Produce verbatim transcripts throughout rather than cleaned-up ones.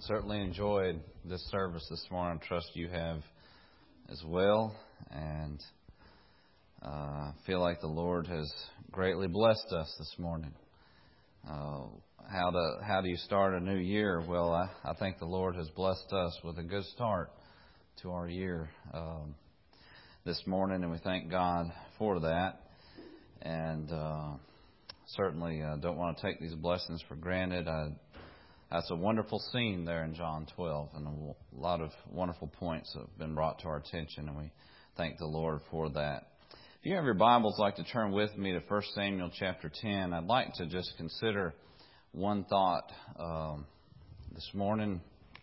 certainly enjoyed this service this morning. I trust you have as well. And I uh, feel like the Lord has greatly blessed us this morning. Uh, how to how do you start a new year? Well, I, I think the Lord has blessed us with a good start to our year um, this morning, and we thank God for that. And uh, certainly uh, don't want to take these blessings for granted. I, that's a wonderful scene there in John twelve, and a lot of wonderful points have been brought to our attention, and we thank the Lord for that. If you have your Bibles, I'd like to turn with me to First Samuel chapter ten. I'd like to just consider one thought um, this morning.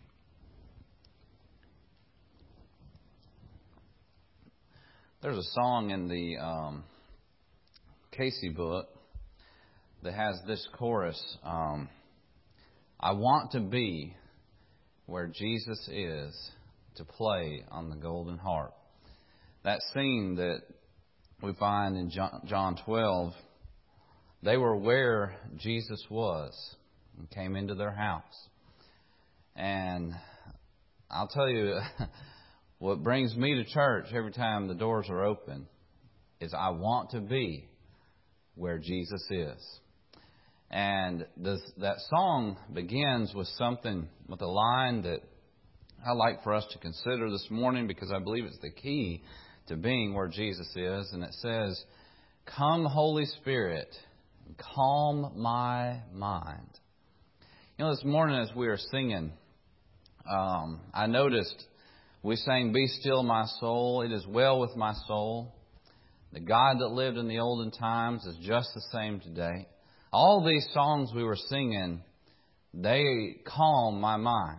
There's a song in the um, Casey book that has this chorus, um, I want to be where Jesus is to play on the golden harp. That scene that we find in John twelve, they were where Jesus was and came into their house. And I'll tell you, what brings me to church every time the doors are open is I want to be where Jesus is. And this, that song begins with something, with a line that I'd like for us to consider this morning because I believe it's the key to being where Jesus is. And it says, "Come, Holy Spirit, and calm my mind." You know, this morning as we were singing, um, I noticed we sang, "Be still, my soul, it is well with my soul. The God that lived in the olden times is just the same today." All these songs we were singing, they calm my mind.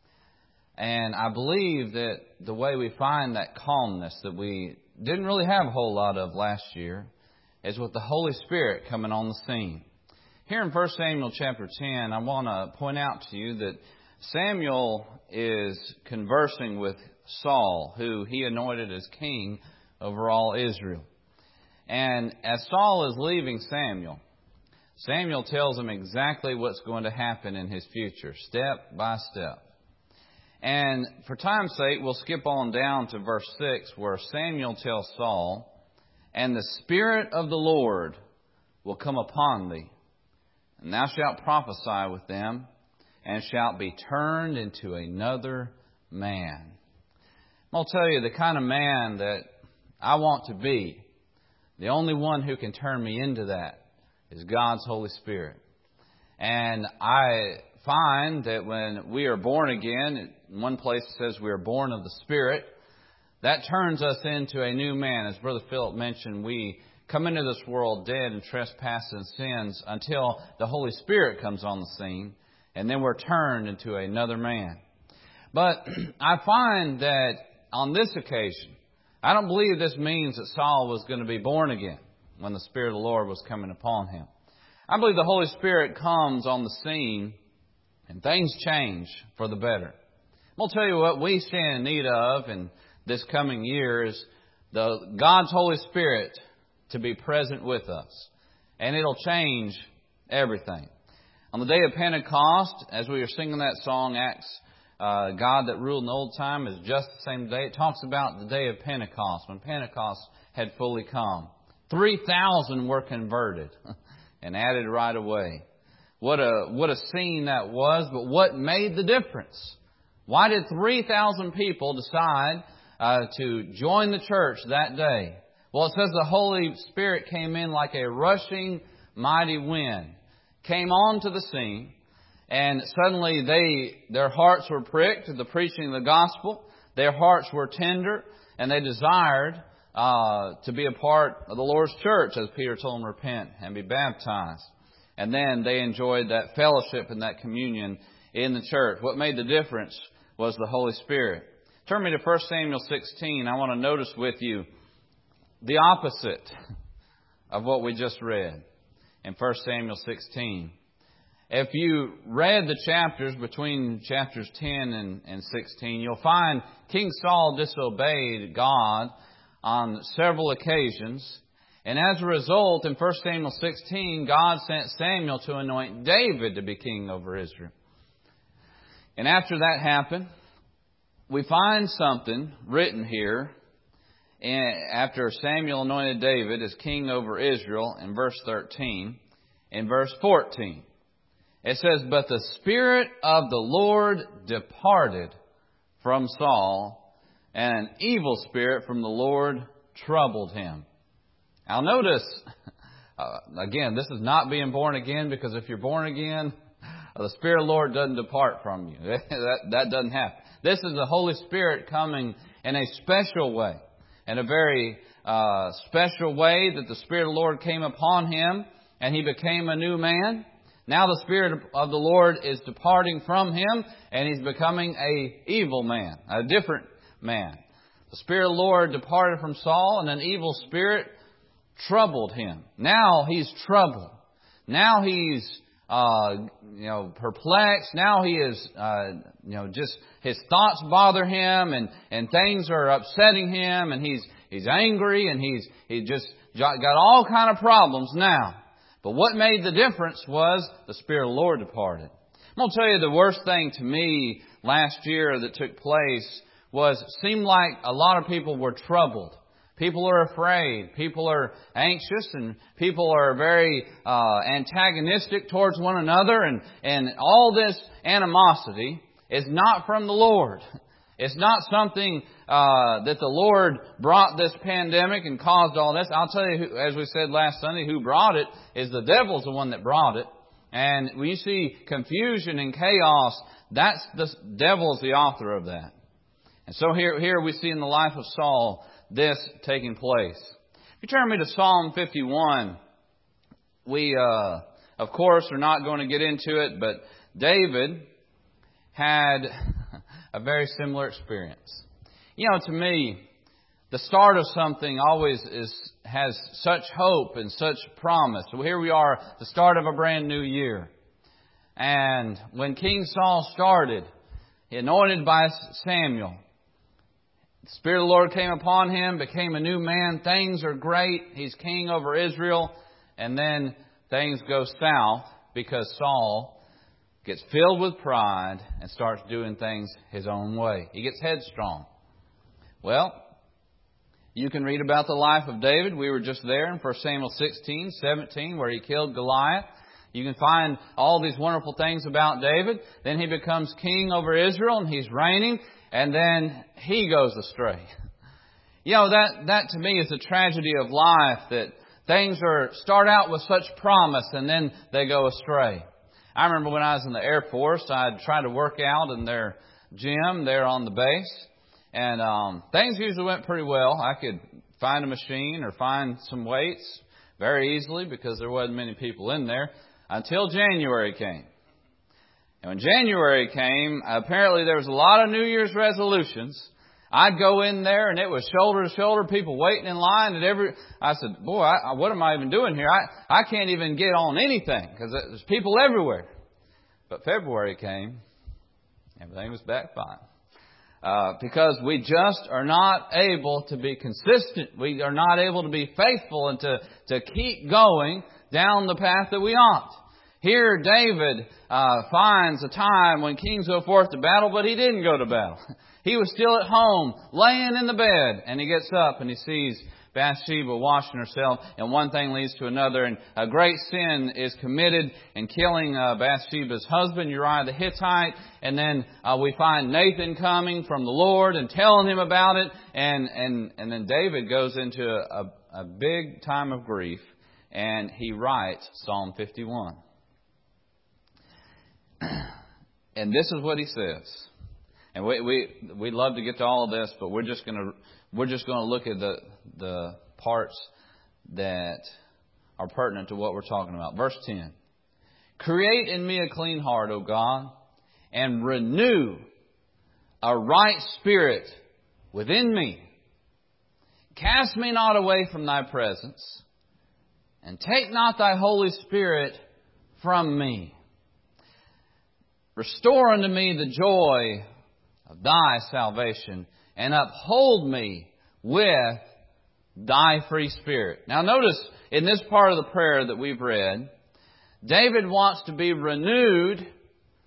And I believe that the way we find that calmness that we didn't really have a whole lot of last year is with the Holy Spirit coming on the scene. Here in First Samuel chapter ten, I want to point out to you that Samuel is conversing with Saul, who he anointed as king over all Israel. And as Saul is leaving Samuel, Samuel tells him exactly what's going to happen in his future, step by step. And for time's sake, we'll skip on down to verse six, where Samuel tells Saul, "And the Spirit of the Lord will come upon thee, and thou shalt prophesy with them, and shalt be turned into another man." I'll tell you, the kind of man that I want to be, the only one who can turn me into that is God's Holy Spirit. And I find that when we are born again, in one place it says we are born of the Spirit, that turns us into a new man. As Brother Philip mentioned, we come into this world dead in trespasses and sins until the Holy Spirit comes on the scene, and then we're turned into another man. But I find that on this occasion, I don't believe this means that Saul was going to be born again when the Spirit of the Lord was coming upon him. I believe the Holy Spirit comes on the scene and things change for the better. I'll tell you what we stand in need of in this coming year is the God's Holy Spirit to be present with us. And it'll change everything. On the day of Pentecost, as we were singing that song, Acts, uh, God that ruled in the old time is just the same day. It talks about the day of Pentecost, when Pentecost had fully come. three thousand were converted and added right away. What a what a scene that was, but what made the difference? Why did three thousand people decide uh, to join the church that day? Well, it says the Holy Spirit came in like a rushing mighty wind, came onto the scene, and suddenly they their hearts were pricked to the preaching of the gospel. Their hearts were tender, and they desired Uh, to be a part of the Lord's church, as Peter told them, repent and be baptized. And then they enjoyed that fellowship and that communion in the church. What made the difference was the Holy Spirit. Turn me to First Samuel sixteen. I want to notice with you the opposite of what we just read in First Samuel sixteen. If you read the chapters between chapters ten and, and sixteen, you'll find King Saul disobeyed God on several occasions. And as a result, in First Samuel sixteen, God sent Samuel to anoint David to be king over Israel. And after that happened, we find something written here and after Samuel anointed David as king over Israel in verse thirteen. In verse fourteen, it says, "But the Spirit of the Lord departed from Saul, and an evil spirit from the Lord troubled him." Now notice, uh, again, this is not being born again, because if you're born again, the Spirit of the Lord doesn't depart from you. that, that doesn't happen. This is the Holy Spirit coming in a special way, in a very uh, special way that the Spirit of the Lord came upon him, and he became a new man. Now the Spirit of the Lord is departing from him, and he's becoming a evil man, a different man. The Spirit of the Lord departed from Saul, and an evil spirit troubled him. Now he's troubled. Now he's, uh, you know, perplexed. Now he is, uh, you know, just his thoughts bother him, and, and things are upsetting him, and he's he's angry, and he's he just got all kind of problems now. But what made the difference was the Spirit of the Lord departed. I'm going to tell you the worst thing to me last year that took place was it seemed like a lot of people were troubled. People are afraid. People are anxious, and people are very uh, antagonistic towards one another. And, and all this animosity is not from the Lord. It's not something uh, that the Lord brought this pandemic and caused all this. I'll tell you, who, as we said last Sunday, who brought it is the devil's the one that brought it. And when you see confusion and chaos, that's the devil's the author of that. And so here, here we see in the life of Saul this taking place. If you turn me to Psalm fifty-one, we, uh, of course, are not going to get into it, but David had a very similar experience. You know, to me, the start of something always is has such hope and such promise. So here we are, the start of a brand new year. And when King Saul started, anointed by Samuel, the Spirit of the Lord came upon him, became a new man. Things are great. He's king over Israel. And then things go south because Saul gets filled with pride and starts doing things his own way. He gets headstrong. Well, you can read about the life of David. We were just there in First Samuel sixteen, seventeen, where he killed Goliath. You can find all these wonderful things about David. Then he becomes king over Israel, and he's reigning, and then he goes astray. You know, that, that to me is a tragedy of life, that things are start out with such promise, and then they go astray. I remember when I was in the Air Force, I'd try to work out in their gym there on the base. And um, things usually went pretty well. I could find a machine or find some weights very easily because there wasn't many people in there until January came. And when January came, apparently there was a lot of New Year's resolutions. I'd go in there and it was shoulder to shoulder, people waiting in line. And every, I said, boy, I, what am I even doing here? I, I can't even get on anything because there's people everywhere. But February came, everything was back fine. Uh, because we just are not able to be consistent. We are not able to be faithful and to, to keep going down the path that we ought. Here, David uh, finds a time when kings go forth to battle, but he didn't go to battle. He was still at home, laying in the bed, and he gets up and he sees Bathsheba washing herself, and one thing leads to another, and a great sin is committed in killing uh, Bathsheba's husband, Uriah the Hittite, and then uh, we find Nathan coming from the Lord and telling him about it, and and, and then David goes into a, a, a big time of grief, and he writes Psalm fifty-one. And this is what he says. And we we we'd love to get to all of this, but we're just going to we're just going to look at the the parts that are pertinent to what we're talking about. Verse ten. Create in me a clean heart, O God, and renew a right spirit within me. Cast me not away from thy presence, and take not thy Holy Spirit from me. Restore unto me the joy of thy salvation, and uphold me with thy free spirit. Now notice, in this part of the prayer that we've read, David wants to be renewed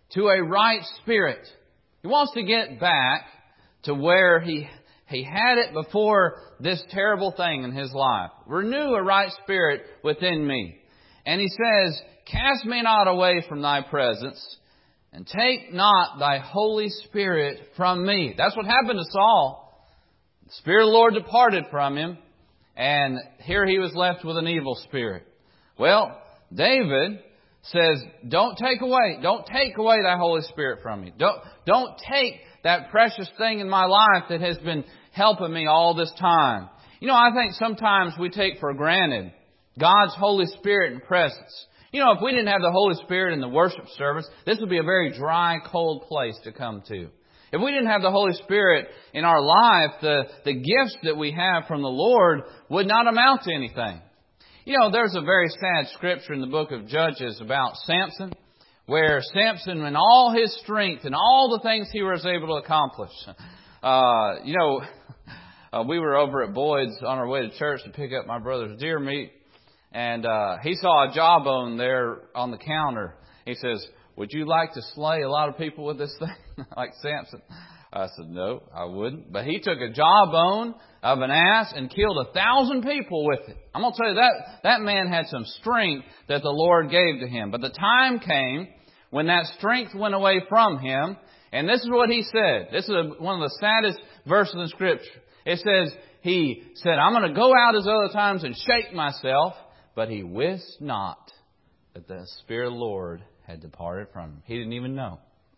to a right spirit. He wants to get back to where he he had it before this terrible thing in his life. Renew a right spirit within me. And he says, cast me not away from thy presence, and take not thy Holy Spirit from me. That's what happened to Saul. The Spirit of the Lord departed from him, and here he was left with an evil spirit. Well, David says, don't take away, don't take away thy Holy Spirit from me. Don't, don't take that precious thing in my life that has been helping me all this time. You know, I think sometimes we take for granted God's Holy Spirit and presence. You know, if we didn't have the Holy Spirit in the worship service, this would be a very dry, cold place to come to. If we didn't have the Holy Spirit in our life, the, the gifts that we have from the Lord would not amount to anything. You know, there's a very sad scripture in the book of Judges about Samson, where Samson, in all his strength and all the things he was able to accomplish, uh, you know, uh, we were over at Boyd's on our way to church to pick up my brother's deer meat, and uh, he saw a jawbone there on the counter. He says, would you like to slay a lot of people with this thing, like Samson? I said, no, I wouldn't. But he took a jawbone of an ass and killed a thousand people with it. I'm going to tell you that that man had some strength that the Lord gave to him. But the time came when that strength went away from him. And this is what he said. This is a, one of the saddest verses in Scripture. It says, he said, I'm going to go out as other times and shake myself. But he wist not that the Spirit of the Lord had departed from him. He didn't even know.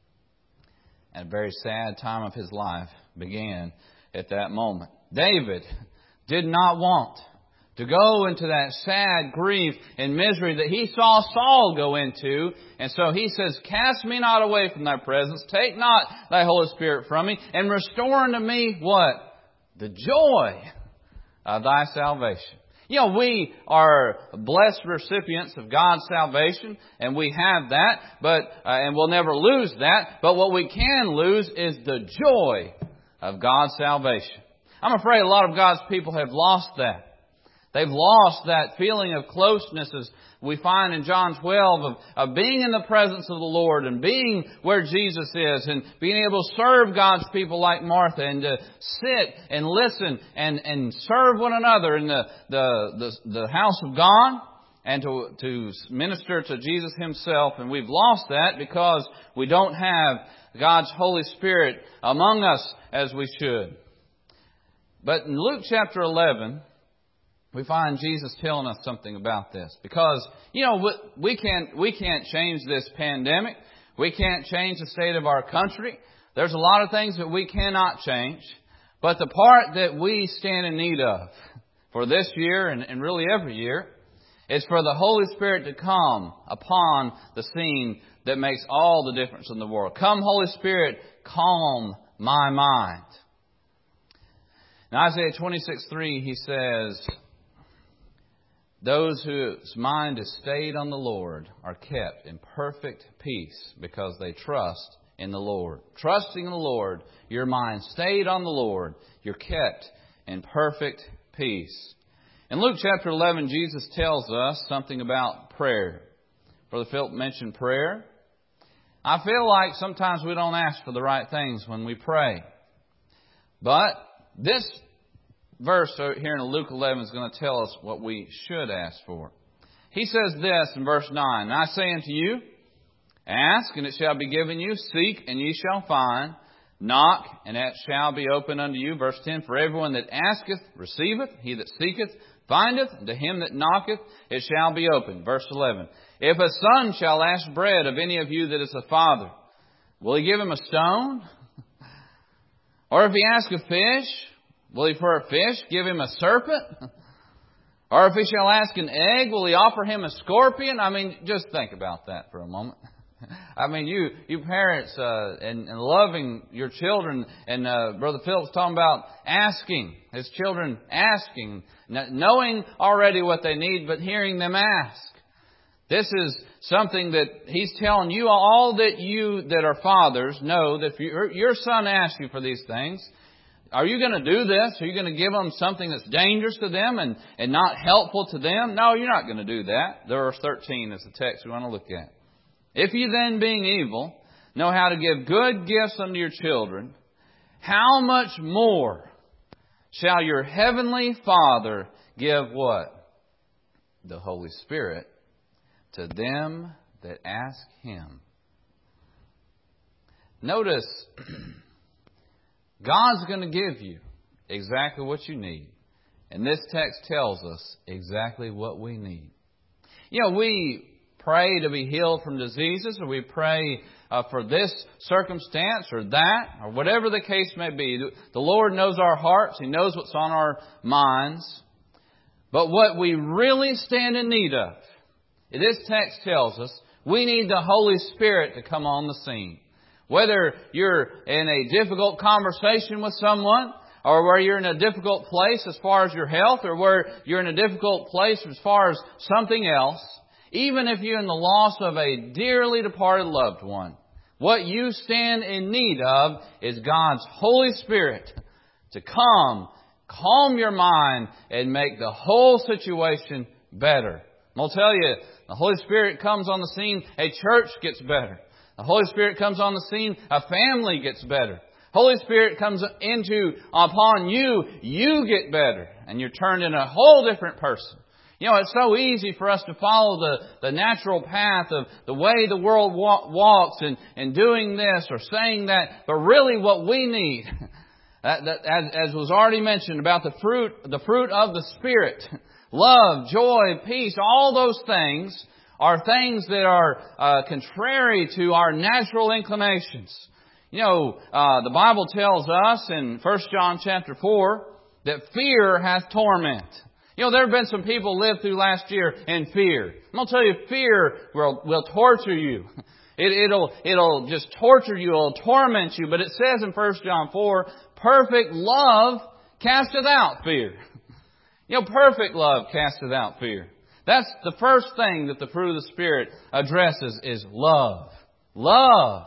And a very sad time of his life began at that moment. David did not want to go into that sad grief and misery that he saw Saul go into. And so he says, cast me not away from thy presence. Take not thy Holy Spirit from me. And restore unto me what? The joy of thy salvation. You know, we are blessed recipients of God's salvation, and we have that, but uh, and we'll never lose that. But what we can lose is the joy of God's salvation. I'm afraid a lot of God's people have lost that. They've lost that feeling of closeness, as we find in John twelve, of, of being in the presence of the Lord and being where Jesus is and being able to serve God's people like Martha and to sit and listen and, and serve one another in the, the, the, the house of God and to, to minister to Jesus Himself. And we've lost that because we don't have God's Holy Spirit among us as we should. But in Luke chapter eleven, we find Jesus telling us something about this. Because, you know, we can't, we can't change this pandemic. We can't change the state of our country. There's a lot of things that we cannot change. But the part that we stand in need of for this year and, and really every year is for the Holy Spirit to come upon the scene that makes all the difference in the world. Come, Holy Spirit, calm my mind. In Isaiah twenty-six three, he says, those whose mind is stayed on the Lord are kept in perfect peace because they trust in the Lord. Trusting in the Lord, your mind stayed on the Lord, you're kept in perfect peace. In Luke chapter eleven, Jesus tells us something about prayer. Brother Philip mentioned prayer. I feel like sometimes we don't ask for the right things when we pray. But this verse here in Luke eleven is going to tell us what we should ask for. He says this in verse nine, and I say unto you, ask, and it shall be given you. Seek, and ye shall find. Knock, and it shall be opened unto you. Verse ten, for everyone that asketh receiveth. He that seeketh findeth. And to him that knocketh it shall be opened. Verse eleven, if a son shall ask bread of any of you that is a father, will he give him a stone? Or if he ask a fish, will he for a fish give him a serpent? Or if he shall ask an egg, will he offer him a scorpion? I mean, just think about that for a moment. I mean, you you parents uh, and, and loving your children, and uh, Brother Philip's talking about asking, his children asking, knowing already what they need, but hearing them ask. This is something that he's telling you, all that you that are fathers know, that if your, your son asks you for these things, are you going to do this? Are you going to give them something that's dangerous to them and, and not helpful to them? No, you're not going to do that. Verse thirteen is the text we want to look at. If you then, being evil, know how to give good gifts unto your children, how much more shall your heavenly Father give what? The Holy Spirit to them that ask Him. Notice, God's going to give you exactly what you need. And this text tells us exactly what we need. You know, we pray to be healed from diseases, or we pray uh, for this circumstance or that, or whatever the case may be. The Lord knows our hearts. He knows what's on our minds. But what we really stand in need of, this text tells us, we need the Holy Spirit to come on the scene. Whether you're in a difficult conversation with someone, or where you're in a difficult place as far as your health, or where you're in a difficult place as far as something else, even if you're in the loss of a dearly departed loved one, what you stand in need of is God's Holy Spirit to come, calm your mind, and make the whole situation better. I'll tell you, the Holy Spirit comes on the scene, a church gets better. The Holy Spirit comes on the scene, a family gets better. Holy Spirit comes into, upon you, you get better. And you're turned into a whole different person. You know, it's so easy for us to follow the, the natural path of the way the world wa- walks and, and doing this or saying that. But really what we need, that, that, as, as was already mentioned about the fruit, the fruit of the Spirit, love, joy, peace, all those things are things that are uh, contrary to our natural inclinations. You know, uh, the Bible tells us in First John chapter four that fear hath torment. You know, there have been some people live through last year in fear. I'm going to tell you, fear will, will torture you. It, it'll, it'll just torture you. It'll torment you. But it says in First John four, perfect love casteth out fear. You know, perfect love casteth out fear. That's the first thing that the fruit of the Spirit addresses is love. Love.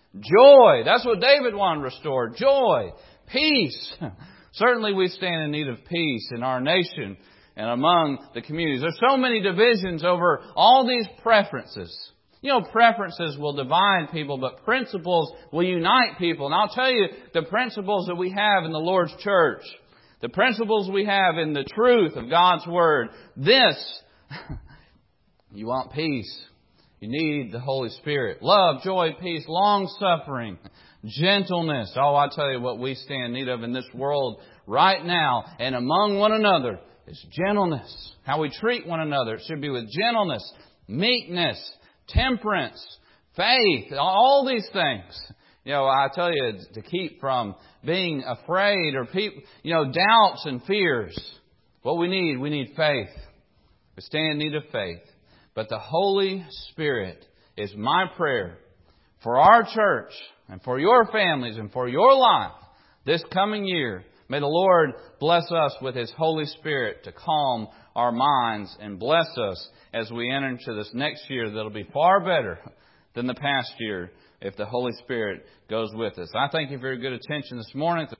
Joy. That's what David wanted restored. Joy. Peace. Certainly we stand in need of peace in our nation and among the communities. There's so many divisions over all these preferences. You know, preferences will divide people, but principles will unite people. And I'll tell you the principles that we have in the Lord's church. The principles we have in the truth of God's Word. This, you want peace. You need the Holy Spirit. Love, joy, peace, long-suffering, gentleness. Oh, I tell you what we stand in need of in this world right now and among one another is gentleness. How we treat one another. It should be with gentleness, meekness, temperance, faith, all these things. You know, I tell you to keep from being afraid or people, you know, doubts and fears. What we need, we need faith. We stand in need of faith. But the Holy Spirit is my prayer for our church and for your families and for your life this coming year. May the Lord bless us with His Holy Spirit to calm our minds and bless us as we enter into this next year that'll be far better than the past year if the Holy Spirit goes with us. I thank you for your good attention this morning.